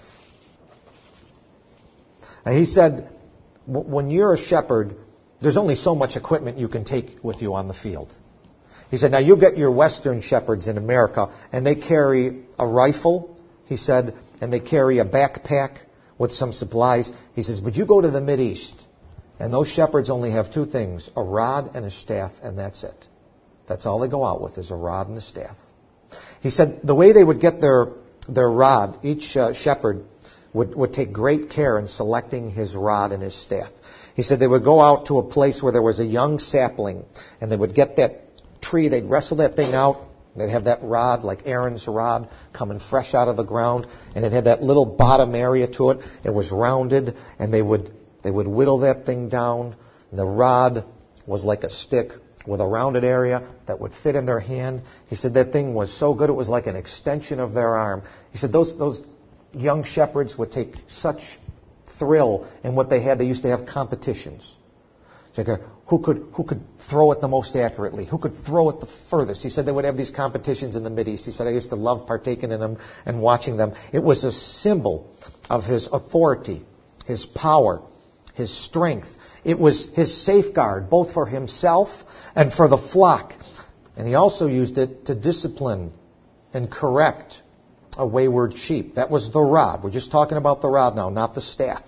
And he said, when you're a shepherd, there's only so much equipment you can take with you on the field. He said, now you get your Western shepherds in America, and they carry a rifle, he said, and they carry a backpack with some supplies. He says, but you go to the Mideast, and those shepherds only have two things, a rod and a staff, and that's it. That's all they go out with is a rod and a staff. He said the way they would get their rod, each shepherd would take great care in selecting his rod and his staff. He said they would go out to a place where there was a young sapling, and they would get that tree, they'd wrestle that thing out, they'd have that rod, like Aaron's rod, coming fresh out of the ground, and it had that little bottom area to it. It was rounded, and they would whittle that thing down. And the rod was like a stick with a rounded area that would fit in their hand. He said that thing was so good it was like an extension of their arm. He said those young shepherds would take such thrill in what they had. They used to have competitions. Who could throw it the most accurately? Who could throw it the furthest? He said they would have these competitions in the Mideast. He said, I used to love partaking in them and watching them. It was a symbol of his authority, his power, his strength. It was his safeguard, both for himself and for the flock. And he also used it to discipline and correct a wayward sheep. That was the rod. We're just talking about the rod now, not the staff.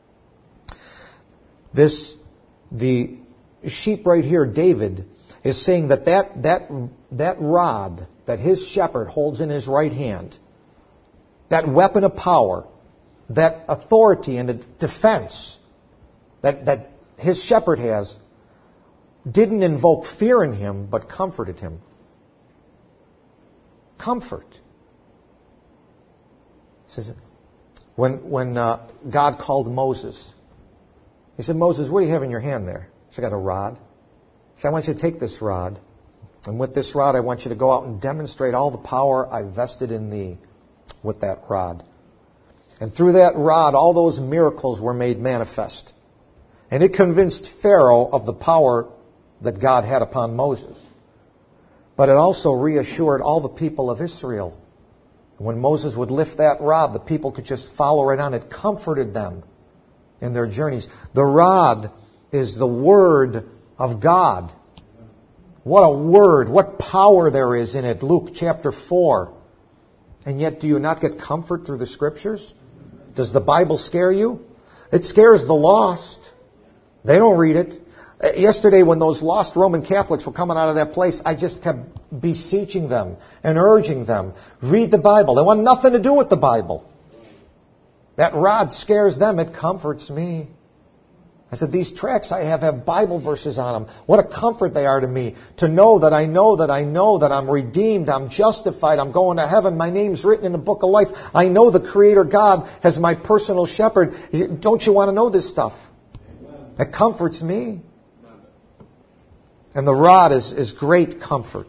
The sheep right here, David, is saying that rod that his shepherd holds in his right hand, that weapon of power, that authority and defense that his shepherd has, didn't invoke fear in him, but comforted him. Comfort. It says, when God called Moses, he said, Moses, what do you have in your hand there? He said, I got a rod. He said, I want you to take this rod, and with this rod I want you to go out and demonstrate all the power I vested in thee with that rod. And through that rod, all those miracles were made manifest. And it convinced Pharaoh of the power that God had upon Moses. But it also reassured all the people of Israel. When Moses would lift that rod, the people could just follow right on. It comforted them in their journeys. The rod is the Word of God. What a word, what power there is in it. Luke chapter 4. And yet do you not get comfort through the Scriptures? Does the Bible scare you? It scares the lost. They don't read it. Yesterday, when those lost Roman Catholics were coming out of that place, I just kept beseeching them and urging them, read the Bible. They want nothing to do with the Bible. That rod scares them. It comforts me. I said, these tracts I have Bible verses on them. What a comfort they are to me. To know that I know that I know that I'm redeemed, I'm justified, I'm going to heaven, my name's written in the book of life. I know the Creator God as my personal shepherd. Don't you want to know this stuff? It comforts me. And the rod is great comfort.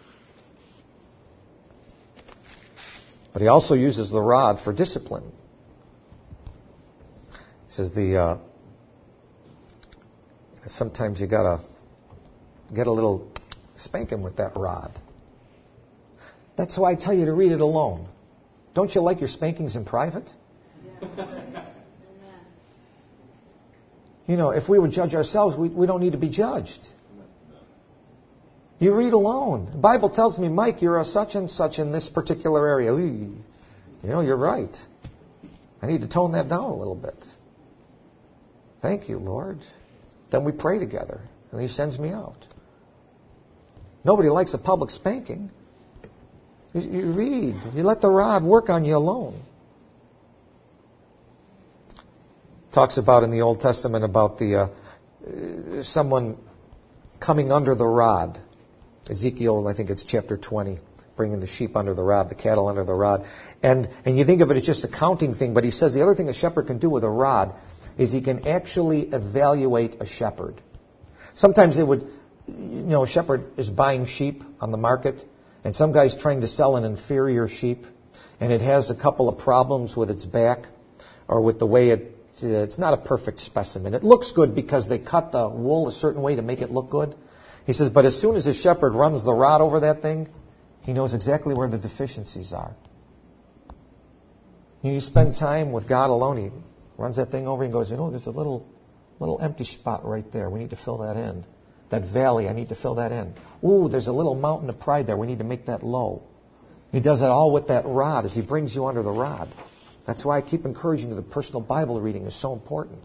But he also uses the rod for discipline. He says sometimes you gotta get a little spanking with that rod. That's why I tell you to read it alone. Don't you like your spankings in private? Yeah. You know, if we would judge ourselves, we don't need to be judged. You read alone. The Bible tells me, Mike, you're a such and such in this particular area. You know, you're right. I need to tone that down a little bit. Thank you, Lord. Then we pray together, and He sends me out. Nobody likes a public spanking. You read. You let the rod work on you alone. Talks about in the Old Testament about someone coming under the rod. Ezekiel, I think it's chapter 20, bringing the sheep under the rod, the cattle under the rod. And you think of it as just a counting thing, but he says the other thing a shepherd can do with a rod is he can actually evaluate a shepherd. Sometimes a shepherd is buying sheep on the market, and some guy's trying to sell an inferior sheep, and it has a couple of problems with its back, or with the way it's not a perfect specimen. It looks good because they cut the wool a certain way to make it look good. He says, but as soon as the shepherd runs the rod over that thing, he knows exactly where the deficiencies are. You spend time with God alone, He runs that thing over and goes, there's a little empty spot right there. We need to fill that in. That valley, I need to fill that in. Ooh, there's a little mountain of pride there. We need to make that low. He does it all with that rod as He brings you under the rod. That's why I keep encouraging you. The personal Bible reading is so important.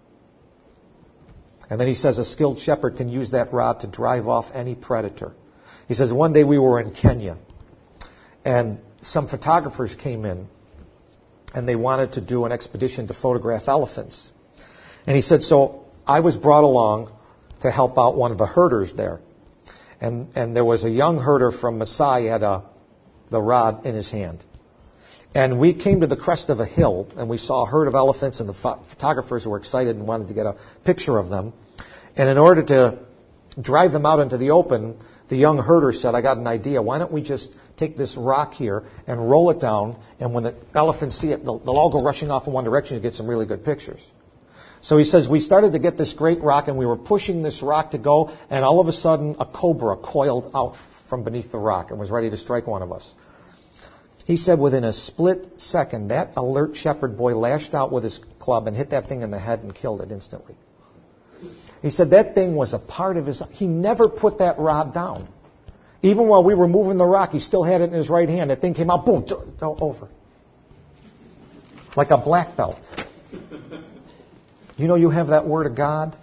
And then he says a skilled shepherd can use that rod to drive off any predator. He says one day we were in Kenya, and some photographers came in, and they wanted to do an expedition to photograph elephants. And he said, so I was brought along to help out one of the herders there. And there was a young herder from Maasai, had the rod in his hand. And we came to the crest of a hill, and we saw a herd of elephants, and the photographers were excited and wanted to get a picture of them. And in order to drive them out into the open, the young herder said, I got an idea. Why don't we just take this rock here and roll it down, and when the elephants see it, they'll all go rushing off in one direction to get some really good pictures. So he says, we started to get this great rock, and we were pushing this rock to go, and all of a sudden a cobra coiled out from beneath the rock and was ready to strike one of us. He said within a split second, that alert shepherd boy lashed out with his club and hit that thing in the head and killed it instantly. He said that thing was a part of his... He never put that rod down. Even while we were moving the rock, he still had it in his right hand. That thing came out, boom, over. Like a black belt. You know you have that Word of God?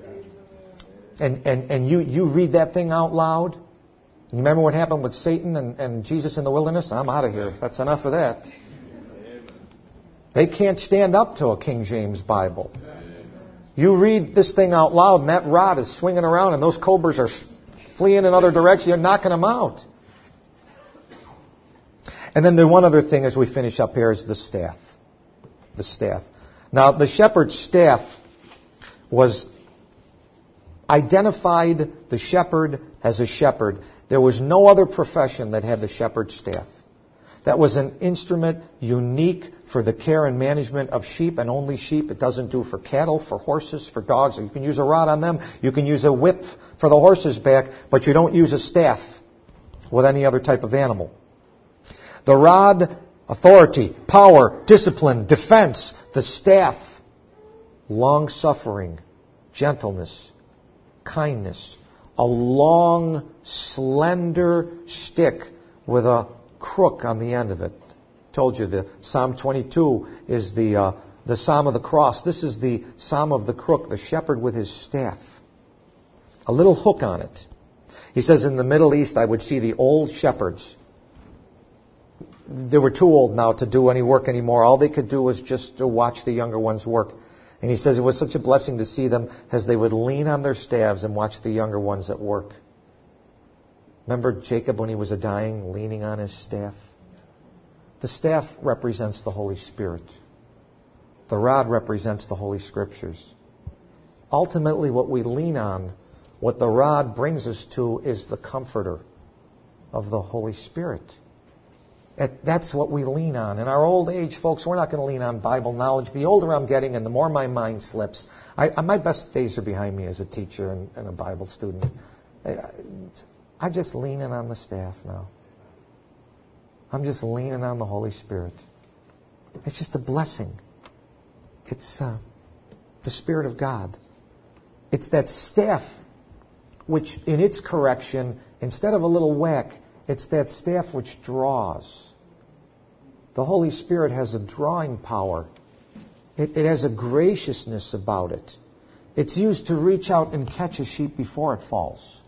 And you read that thing out loud? You remember what happened with Satan and Jesus in the wilderness? I'm out of here. That's enough of that. They can't stand up to a King James Bible. You read this thing out loud, and that rod is swinging around, and those cobras are fleeing in other directions. You're knocking them out. And then the one other thing as we finish up here is the staff. The staff. Now, the shepherd's staff was identified the shepherd as a shepherd. There was no other profession that had the shepherd's staff. That was an instrument unique for the care and management of sheep, and only sheep. It doesn't do for cattle, for horses, for dogs. You can use a rod on them. You can use a whip for the horse's back, but you don't use a staff with any other type of animal. The rod, authority, power, discipline, defense. The staff, long-suffering, gentleness, kindness. A long, slender stick with a crook on the end of it. Told you the Psalm 22 is the Psalm of the cross. This is the Psalm of the crook, the shepherd with his staff. a little hook on it. He says in the Middle East, I would see the old shepherds. They were too old now to do any work anymore. All they could do was just to watch the younger ones work. And he says it was such a blessing to see them as they would lean on their staves and watch the younger ones at work. Remember Jacob when he was dying, leaning on his staff? The staff represents the Holy Spirit. The rod represents the Holy Scriptures. Ultimately, what we lean on, what the rod brings us to, is the comforter of the Holy Spirit. That's what we lean on. In our old age, folks, we're not going to lean on Bible knowledge. The older I'm getting and the more my mind slips, my best days are behind me as a teacher and a Bible student. I'm just leaning on the staff now. I'm just leaning on the Holy Spirit. It's just a blessing. It's the Spirit of God. It's that staff which, in its correction, instead of a little whack, it's that staff which draws. The Holy Spirit has a drawing power. It has a graciousness about it. It's used to reach out and catch a sheep before it falls.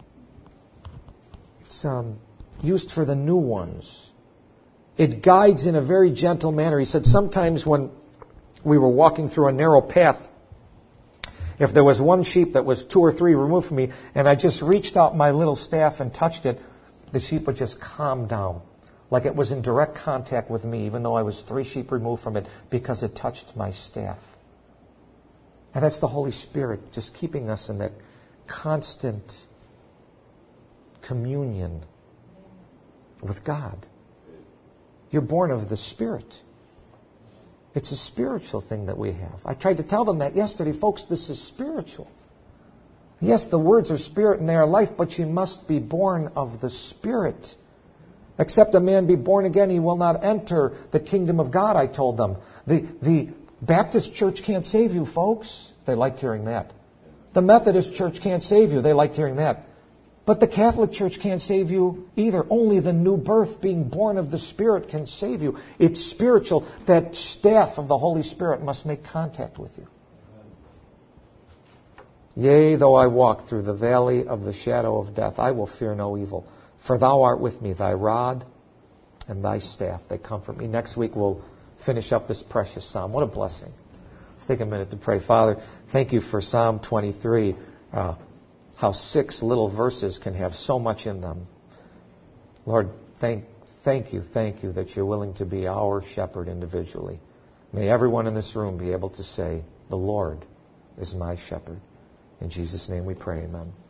It's used for the new ones. It guides in a very gentle manner. He said sometimes when we were walking through a narrow path, if there was one sheep that was 2 or 3 removed from me, and I just reached out my little staff and touched it, the sheep would just calm down, like it was in direct contact with me, even though I was 3 sheep removed from it, because it touched my staff. And that's the Holy Spirit just keeping us in that constant communion with God. You're born of the Spirit. It's a spiritual thing that we have. I tried to tell them that yesterday. Folks, this is spiritual. Yes, the words are spirit and they are life, but you must be born of the Spirit. Except a man be born again, he will not enter the kingdom of God, I told them. The Baptist church can't save you, folks. They liked hearing that. The Methodist church can't save you. They liked hearing that. But the Catholic Church can't save you either. Only the new birth, being born of the Spirit, can save you. It's spiritual. That staff of the Holy Spirit must make contact with you. Yea, though I walk through the valley of the shadow of death, I will fear no evil. For thou art with me, thy rod and thy staff, they comfort me. Next week we'll finish up this precious psalm. What a blessing. Let's take a minute to pray. Father, thank you for Psalm 23. How 6 little verses can have so much in them. Lord, thank you that you're willing to be our shepherd individually. May everyone in this room be able to say, the Lord is my shepherd. In Jesus' name we pray, amen.